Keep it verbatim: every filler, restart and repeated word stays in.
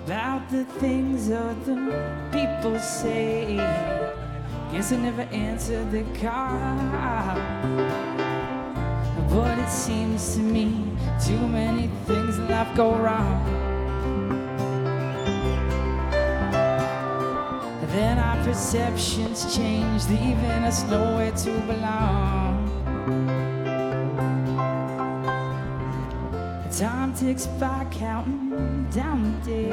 about the things other people say. Guess I never answered the call, but it seems to me too many things in life go wrong. Then our perceptions change, leaving us nowhere to belong. Time ticks by, counting down the days.